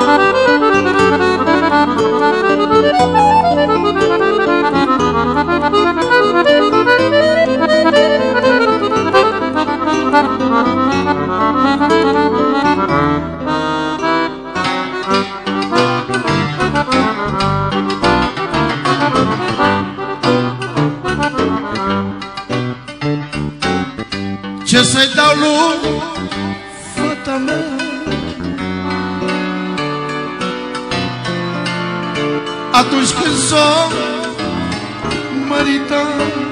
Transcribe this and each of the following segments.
Ce să-i dau lui fata mea? Atunci când s-o mărita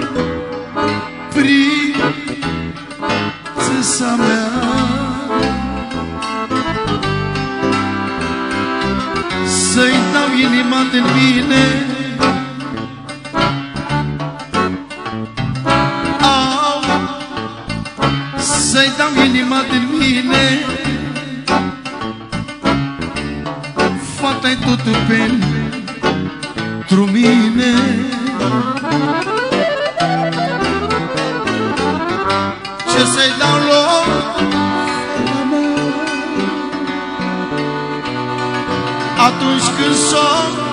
prințesa mea, să-i dau inima din mine, să-i dau inima din mine, fata-i totul pentru mine. Ce să-i dau lor? Atunci când s-o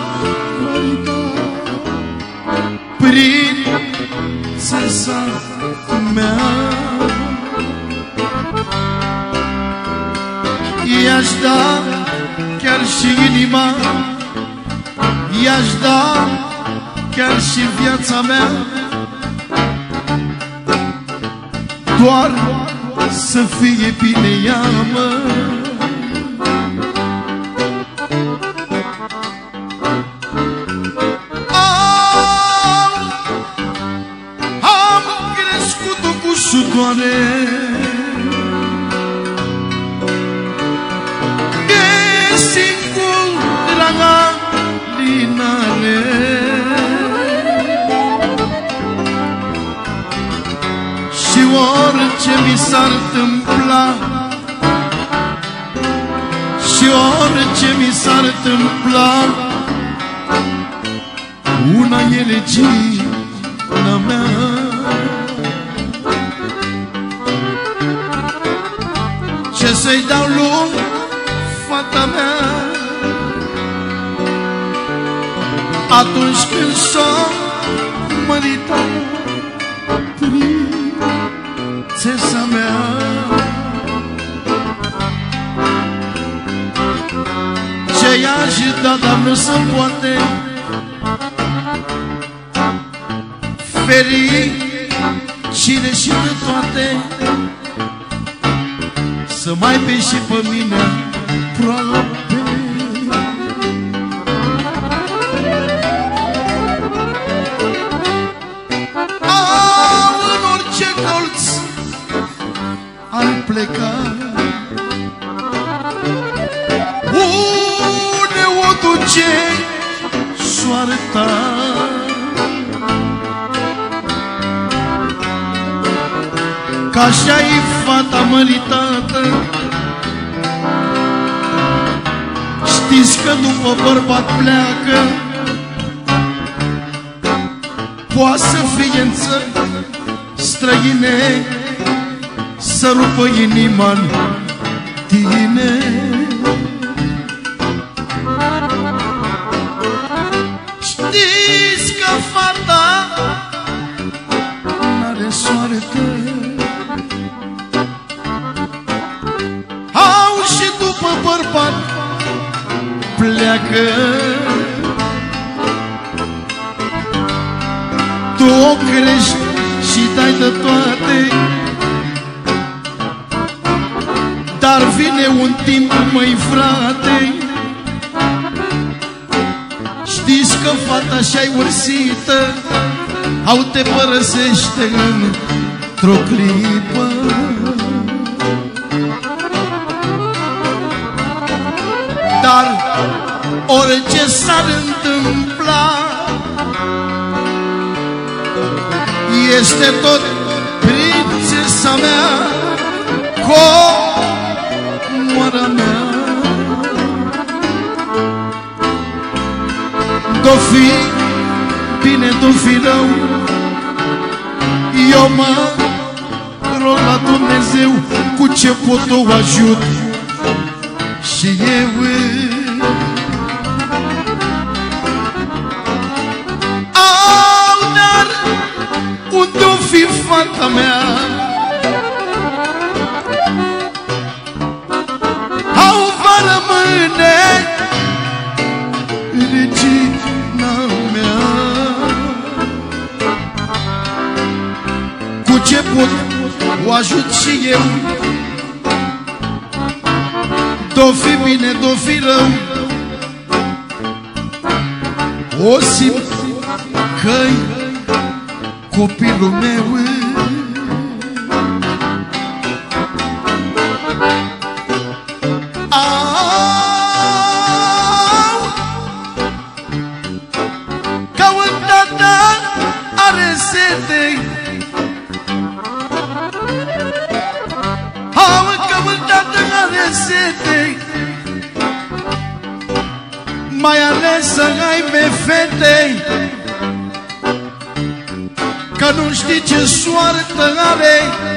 prințesa mea, i-aș da chiar și inima, i-aș da chiar și viața mea, doar să fie bine ea, mă. Am crescut-o cu sudoare, și orice mi s-ar întâmpla, și orice mi s-ar întâmpla, una e regina mea. Ce să-i dau lui fata mea? Atunci când s-o mărita prințesa mea, ce i-aș da, dar nu se poate, fericire și de toate, să mai bei și pe mine proape. În orice colț ar pleca, unde o duce soarta, că așa-i fata măritată. Știți că după bărbat pleacă, poate să fie în țări străine, să rupă inima-n tine. Știți că fata n-are soartă, au și după bărbat pleacă. Tu o crești și dai de toate, dar vine un timp, măi frate, știți că fata și-ai ursită au te părăsește într-o clipă. Dar orice s-ar întâmpla, este tot prințesa mea, comoara mea. D-o fi bine, d-o fi rău, eu mă rog la Dumnezeu, cu ce pot o ajut și eu fata mea. Au va rămâne regina mea. Cu ce pot o ajut și eu, d-o fi bine, d-o fi rău, o simt că-i copilul meu. Ca un tata are sete, ca un tata are sete, mai ales să aibă fete, că nu știi ce soartă are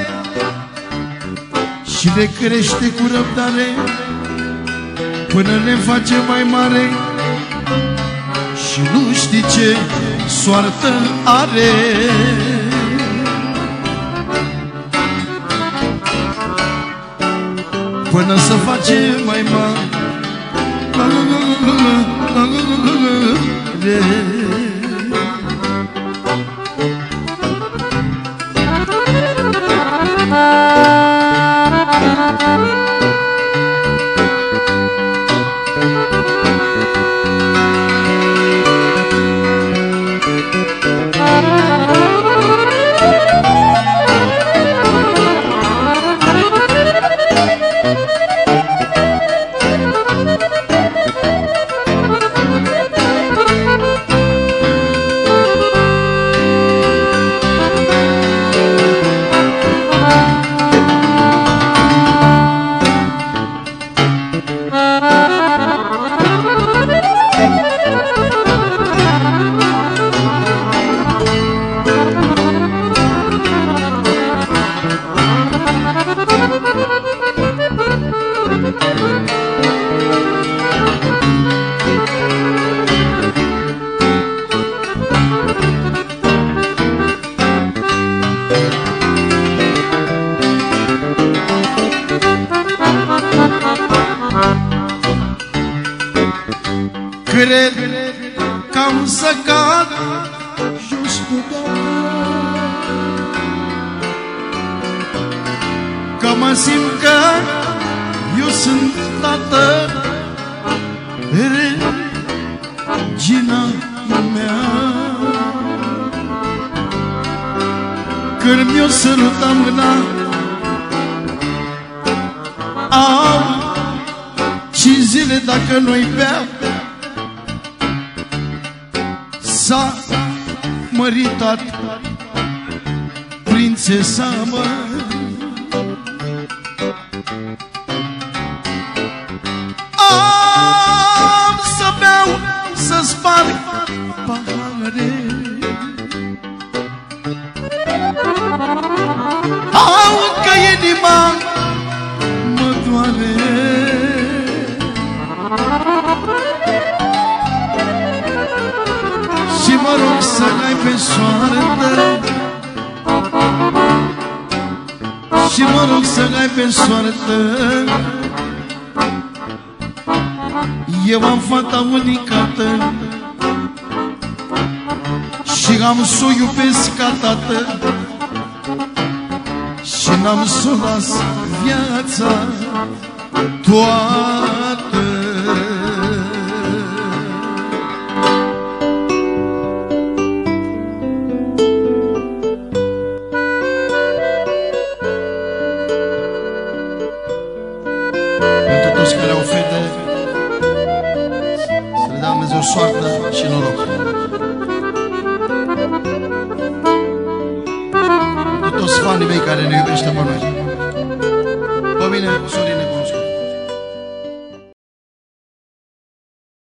și le crește cu răbdare până le face mai mare. Și nu știi ce soartă are. Până să face mai mare. Cred că am să cad jos cu Doamne, că mă simt că eu sunt tată, regina mea. Când mi-o sărutam mâna, am 5 zile dacă nu-i bea. S-a măritat prințesa, mă. Am să beau, să sparg pahare, au că inima mă doare. Și mă rog să-l ai pe soartă, și mă rog să-l ai pe soartă. Eu am fata unicată și am să o iubesc ca tată și n-am să o las viața toată. Care au fete, să le dea Dumnezeu soartă și noroc. Cu toți fanii mei care ne iubește pe noi. Pe mine, Sorine.